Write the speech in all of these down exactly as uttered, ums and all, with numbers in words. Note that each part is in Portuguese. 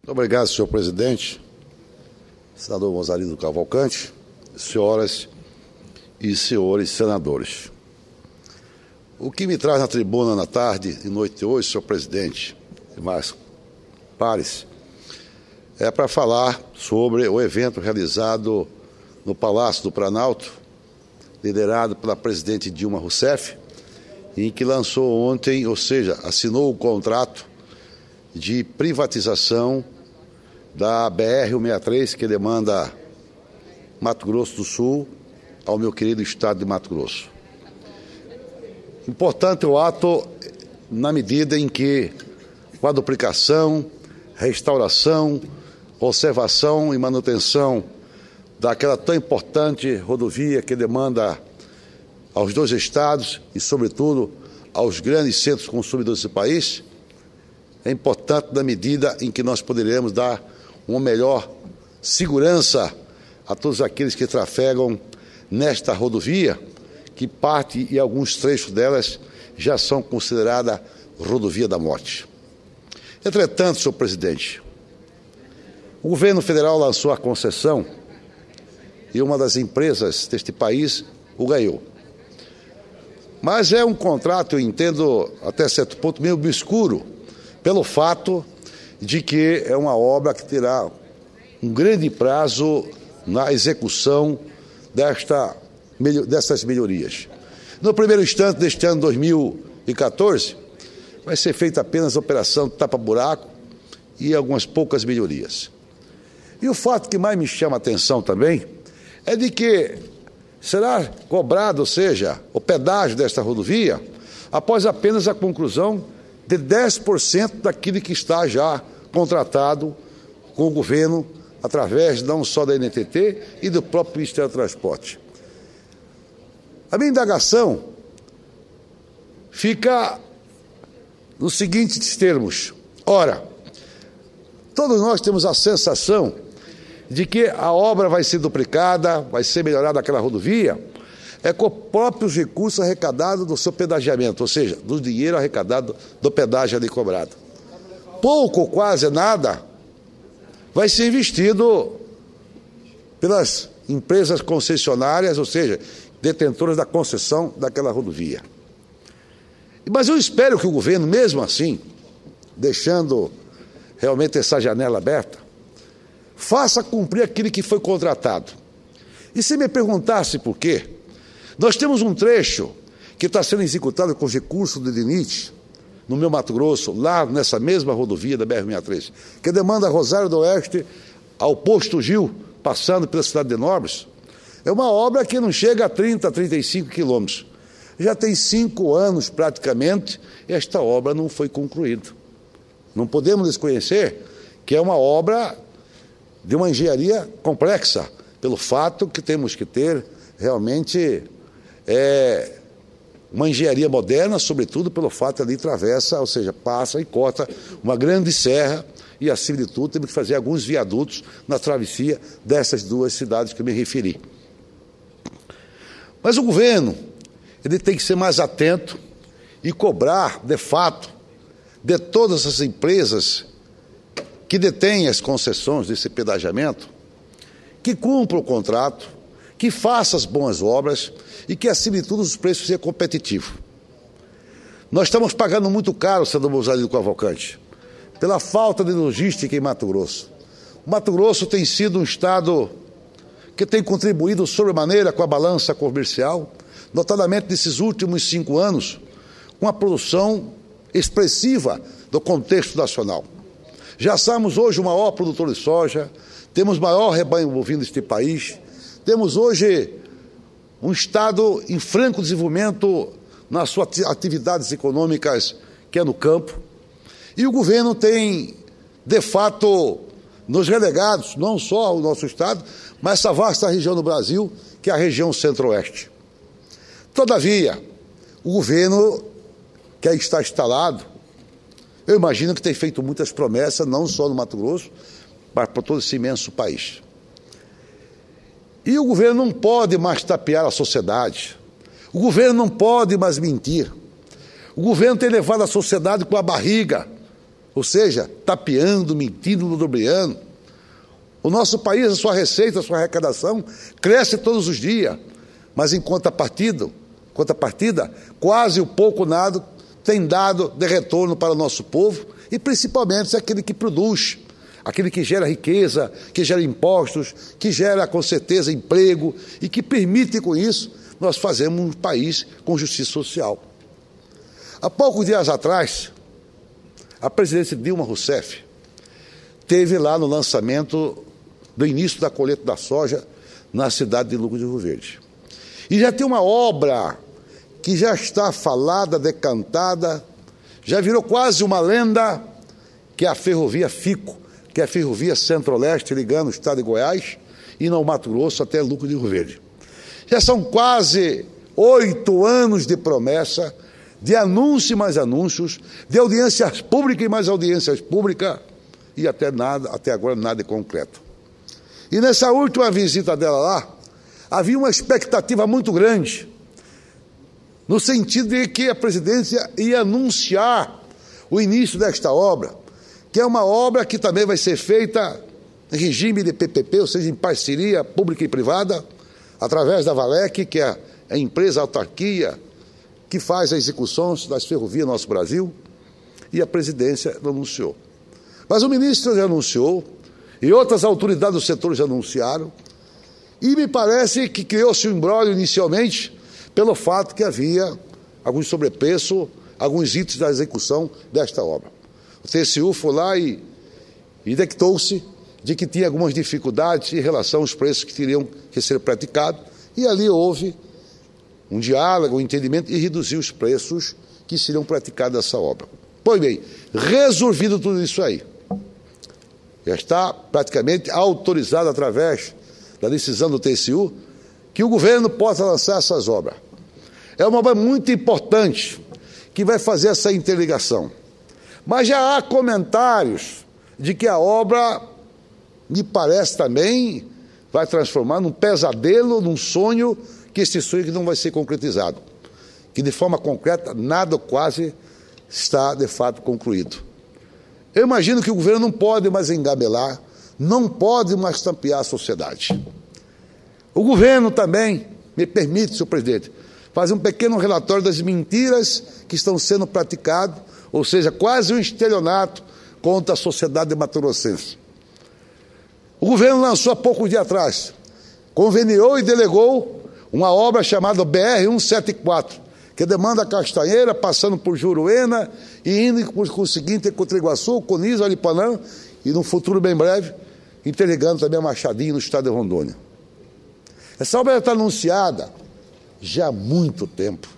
Muito obrigado, senhor presidente, senador Mozarino Cavalcante, senhoras e senhores senadores. O que me traz na tribuna na tarde e noite de hoje, senhor presidente, e mais pares, é para falar sobre o evento realizado no Palácio do Planalto, liderado pela presidente Dilma Rousseff, em que lançou ontem, ou seja, assinou o contrato de privatização da B R cento e sessenta e três, que demanda Mato Grosso do Sul ao meu querido estado de Mato Grosso. Importante o ato na medida em que, com a duplicação, restauração, conservação e manutenção daquela tão importante rodovia que demanda aos dois estados e, sobretudo, aos grandes centros consumidores do país, é importante na medida em que nós poderemos dar uma melhor segurança a todos aqueles que trafegam nesta rodovia, que parte e alguns trechos delas já são consideradas rodovia da morte. Entretanto, senhor presidente, o governo federal lançou a concessão e uma das empresas deste país o ganhou. Mas é um contrato, eu entendo, até certo ponto, meio obscuro, pelo fato de que é uma obra que terá um grande prazo na execução desta, dessas melhorias. No primeiro instante deste ano dois mil e quatorze, vai ser feita apenas a operação tapa-buraco e algumas poucas melhorias. E o fato que mais me chama a atenção também é de que será cobrado, ou seja, o pedágio desta rodovia, após apenas a conclusão de dez por cento daquilo que está já contratado com o governo, através não só da N T T e do próprio Ministério do Transporte. A minha indagação fica nos seguintes termos. Ora, todos nós temos a sensação de que a obra vai ser duplicada, vai ser melhorada aquela rodovia, é com próprios recursos arrecadados do seu pedagiamento, ou seja, do dinheiro arrecadado do pedágio ali cobrado. Pouco ou quase nada vai ser investido pelas empresas concessionárias, ou seja, detentoras da concessão daquela rodovia. Mas eu espero que o governo, mesmo assim, deixando realmente essa janela aberta, faça cumprir aquilo que foi contratado. E se me perguntasse por quê, nós temos um trecho que está sendo executado com recursos do D N I T, no meu Mato Grosso, lá nessa mesma rodovia da B R cento e sessenta e três, que demanda Rosário do Oeste ao Posto Gil, passando pela cidade de Normas. É uma obra que não chega a trinta, trinta e cinco quilômetros. Já tem cinco anos praticamente, esta obra não foi concluída. Não podemos desconhecer que é uma obra de uma engenharia complexa, pelo fato que temos que ter realmente é, uma engenharia moderna, sobretudo pelo fato ali atravessa, ou seja, passa e corta uma grande serra e, acima de tudo, temos que fazer alguns viadutos na travessia dessas duas cidades que eu me referi. Mas o governo, ele tem que ser mais atento e cobrar, de fato, de todas as empresas que detêm as concessões desse pedagiamento, que cumpram o contrato, que façam as boas obras e que, acima de tudo, os preços sejam competitivos. Nós estamos pagando muito caro, senador Mozarino Cavalcante, pela falta de logística em Mato Grosso. O Mato Grosso tem sido um estado que tem contribuído sobremaneira com a balança comercial, notadamente nesses últimos cinco anos, com a produção expressiva do contexto nacional. Já somos hoje o maior produtor de soja, temos o maior rebanho bovino deste país, temos hoje um estado em franco desenvolvimento nas suas atividades econômicas, que é no campo, e o governo tem, de fato, nos relegados, não só o nosso estado, mas essa vasta região do Brasil, que é a região centro-oeste. Todavia, o governo que aí está instalado, eu imagino que tem feito muitas promessas, não só no Mato Grosso, mas para todo esse imenso país. E o governo não pode mais tapear a sociedade. O governo não pode mais mentir. O governo tem levado a sociedade com a barriga, ou seja, tapeando, mentindo, ludibriando. O nosso país, a sua receita, a sua arrecadação, cresce todos os dias, mas em contrapartida, contrapartida, quase o pouco nada tem dado de retorno para o nosso povo, e principalmente aquele que produz, aquele que gera riqueza, que gera impostos, que gera, com certeza, emprego, e que permite, com isso, nós fazermos um país com justiça social. Há poucos dias atrás, a presidente Dilma Rousseff esteve lá no lançamento do início da colheita da soja na cidade de Lucas do Rio Verde. E já tem uma obra que já está falada, decantada, já virou quase uma lenda, que é a ferrovia FICO, que é a ferrovia Centro-Oeste, ligando o estado de Goiás e no Mato Grosso até Lucas do Rio Verde. Já são quase oito anos de promessa, de anúncio e mais anúncios, de audiências públicas e mais audiências públicas, e até, nada, até agora nada de concreto. E nessa última visita dela lá, havia uma expectativa muito grande, no sentido de que a presidência ia anunciar o início desta obra, que é uma obra que também vai ser feita em regime de P P P, ou seja, em parceria pública e privada, através da Valec, que é a empresa autarquia que faz as execuções das ferrovias no nosso Brasil, e a presidência anunciou. Mas o ministro já anunciou, e outras autoridades do setor já anunciaram, e me parece que criou-se um imbróglio inicialmente pelo fato que havia algum sobrepreço, alguns itens da execução desta obra. O T C U foi lá e, e detectou-se de que tinha algumas dificuldades em relação aos preços que teriam que ser praticados, e ali houve um diálogo, um entendimento, e reduziu os preços que seriam praticados nessa obra. Pois bem, resolvido tudo isso aí, já está praticamente autorizado através da decisão do T C U que o governo possa lançar essas obras. É uma obra muito importante que vai fazer essa interligação. Mas já há comentários de que a obra, me parece também, vai transformar num pesadelo, num sonho, que esse sonho que não vai ser concretizado. Que de forma concreta, nada quase está de fato concluído. Eu imagino que o governo não pode mais engabelar, não pode mais tapear a sociedade. O governo também, me permite, senhor presidente, fazer um pequeno relatório das mentiras que estão sendo praticadas, ou seja, quase um estelionato contra a sociedade mato-grossense. O governo lançou há poucos dias atrás, conveniou e delegou uma obra chamada B R cento e setenta e quatro, que demanda Castanheira, passando por Juruena e indo por conseguinte contra Iguaçu, Coniza, Aripanã e, num futuro bem breve, interligando também a Machadinho no estado de Rondônia. Essa obra já está anunciada já há muito tempo,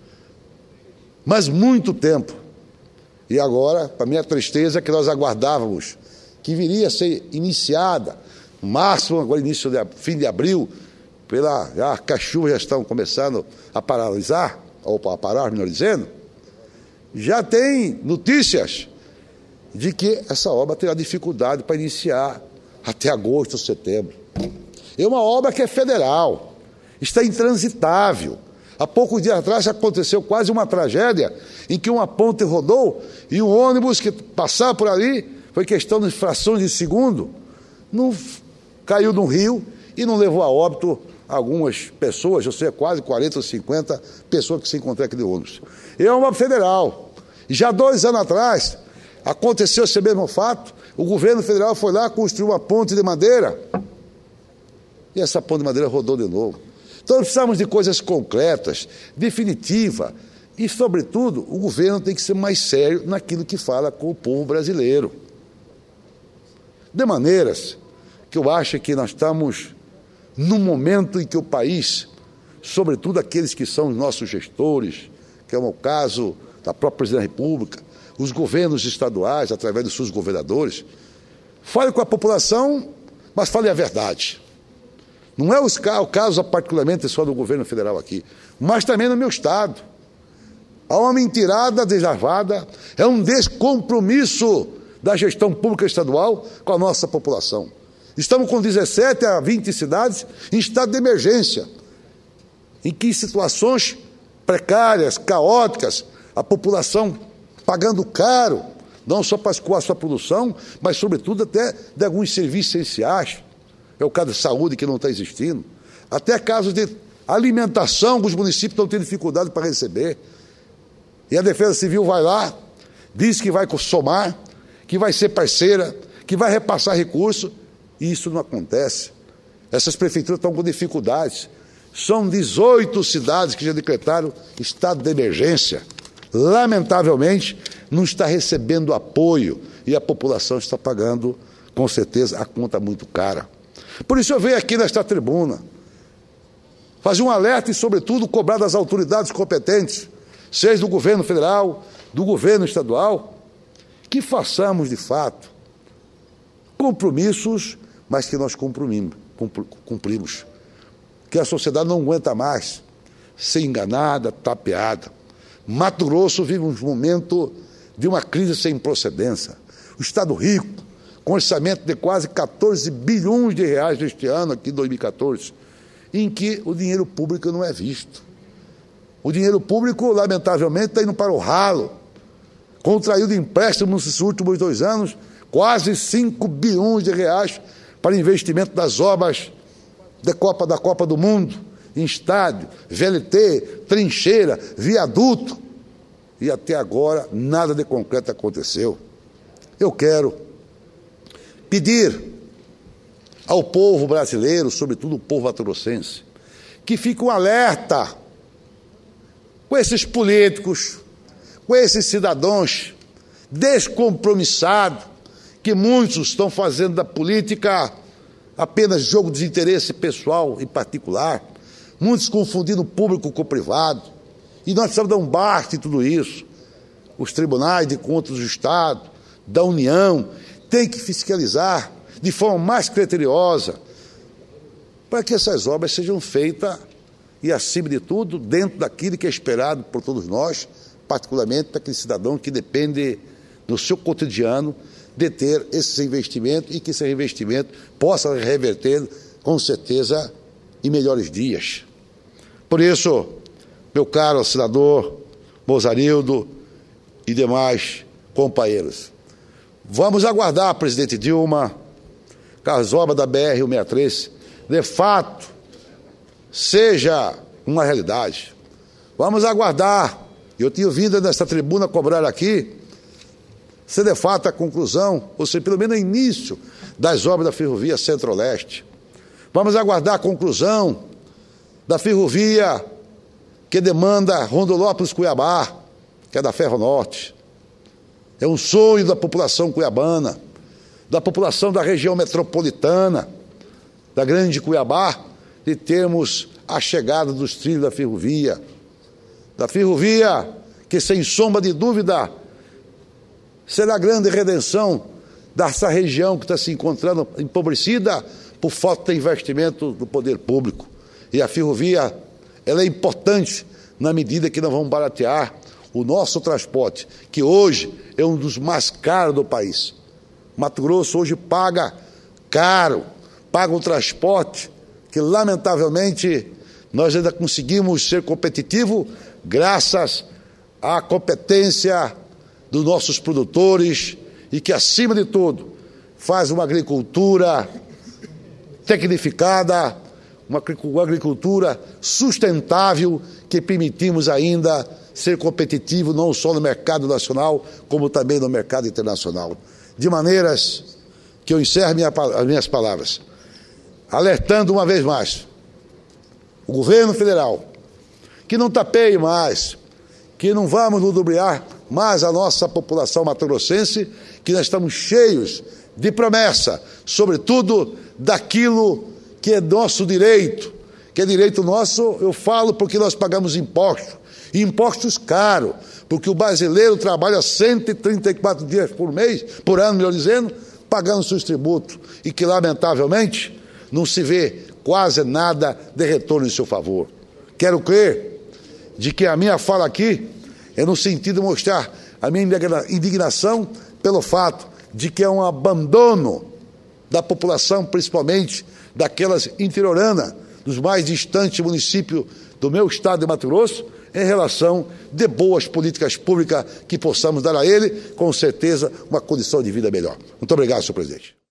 mas muito tempo. E agora, para minha tristeza, que nós aguardávamos que viria a ser iniciada, no máximo, agora início de fim de abril, pela, já que as chuvas já estão começando a paralisar, ou a parar, melhor dizendo, já tem notícias de que essa obra terá dificuldade para iniciar até agosto ou setembro. É uma obra que é federal, está intransitável. Há poucos dias atrás aconteceu quase uma tragédia em que uma ponte rodou e um ônibus que passava por ali, foi questão de frações de segundo, não caiu no rio e não levou a óbito algumas pessoas, ou seja, quase quarenta ou cinquenta pessoas que se encontraram aquele ônibus. É uma federal. E já dois anos atrás aconteceu esse mesmo fato, o governo federal foi lá, construiu uma ponte de madeira e essa ponte de madeira rodou de novo. Então nós precisamos de coisas concretas, definitivas, e, sobretudo, o governo tem que ser mais sério naquilo que fala com o povo brasileiro. De maneiras que eu acho que nós estamos num momento em que o país, sobretudo aqueles que são os nossos gestores, que é o caso da própria Presidência da República, os governos estaduais, através dos seus governadores, fale com a população, mas fale a verdade. Não é o caso particularmente só do governo federal aqui, mas também no meu estado. Há uma mentirada deslavada, é um descompromisso da gestão pública estadual com a nossa população. Estamos com dezessete a vinte cidades em estado de emergência, em que situações precárias, caóticas, a população pagando caro não só para escoar a sua produção, mas, sobretudo, até de alguns serviços essenciais. É o caso de saúde que não está existindo. Até casos de alimentação que os municípios estão tendo dificuldade para receber. E a Defesa Civil vai lá, diz que vai somar, que vai ser parceira, que vai repassar recursos, e isso não acontece. Essas prefeituras estão com dificuldades. São dezoito cidades que já decretaram estado de emergência. Lamentavelmente, não está recebendo apoio e a população está pagando, com certeza, a conta muito cara. Por isso eu venho aqui nesta tribuna fazer um alerta e, sobretudo, cobrar das autoridades competentes, seja do governo federal, do governo estadual, que façamos, de fato, compromissos, mas que nós cumprimos. cumprimos. Que a sociedade não aguenta mais ser enganada, tapeada. Mato Grosso vive um momento de uma crise sem procedência. O Estado rico, com orçamento de quase quatorze bilhões de reais neste ano, aqui em dois mil e quatorze, em que o dinheiro público não é visto. O dinheiro público, lamentavelmente, está indo para o ralo. Contraiu de empréstimo nesses últimos dois anos quase cinco bilhões de reais para investimento das obras da Copa, da Copa do Mundo, em estádio, V L T, trincheira, viaduto, e até agora nada de concreto aconteceu. Eu quero pedir ao povo brasileiro, sobretudo o povo mato-grossense, que fique um alerta com esses políticos, com esses cidadãos descompromissados, que muitos estão fazendo da política apenas jogo de interesse pessoal e particular, muitos confundindo o público com o privado, e nós precisamos dar um basta em tudo isso. Os tribunais de contas do Estado, da União, têm que fiscalizar de forma mais criteriosa, para que essas obras sejam feitas, e acima de tudo, dentro daquilo que é esperado por todos nós, particularmente para aquele cidadão que depende no seu cotidiano de ter esses investimentos, e que esse investimento possa reverter, com certeza, em melhores dias. Por isso, meu caro senador Mozarildo e demais companheiros, vamos aguardar, presidente Dilma, que as obras da B R cento e sessenta e três, de fato, seja uma realidade. Vamos aguardar. Eu tinha vindo nesta tribuna cobrar aqui, se de fato a conclusão, ou seja, pelo menos o início das obras da ferrovia Centro-Oeste. Vamos aguardar a conclusão da ferrovia que demanda Rondonópolis-Cuiabá, que é da Ferronorte. É um sonho da população cuiabana, da população da região metropolitana, da grande Cuiabá, de termos a chegada dos trilhos da ferrovia. Da ferrovia que, sem sombra de dúvida, será a grande redenção dessa região que está se encontrando empobrecida por falta de investimento do poder público. E a ferrovia, ela é importante na medida que nós vamos baratear o nosso transporte, que hoje é um dos mais caros do país. Mato Grosso hoje paga caro, paga um transporte que, lamentavelmente, nós ainda conseguimos ser competitivos graças à competência dos nossos produtores, e que, acima de tudo, faz uma agricultura tecnificada, uma agricultura sustentável, que permitimos ainda ser competitivo não só no mercado nacional, como também no mercado internacional. De maneiras que eu encerro minha, as minhas palavras, alertando uma vez mais o governo federal, que não tapeie mais, que não vamos ludibriar mais a nossa população mato-grossense, que nós estamos cheios de promessa, sobretudo daquilo que é nosso direito, que é direito nosso, eu falo porque nós pagamos impostos, e impostos caros, porque o brasileiro trabalha cento e trinta e quatro dias por mês, por ano, melhor dizendo, pagando seus tributos, e que, lamentavelmente, não se vê quase nada de retorno em seu favor. Quero crer de que a minha fala aqui é no sentido de mostrar a minha indignação pelo fato de que é um abandono da população, principalmente daquelas interioranas, dos mais distantes municípios do meu estado de Mato Grosso, em relação de boas políticas públicas que possamos dar a ele, com certeza, uma condição de vida melhor. Muito obrigado, senhor presidente.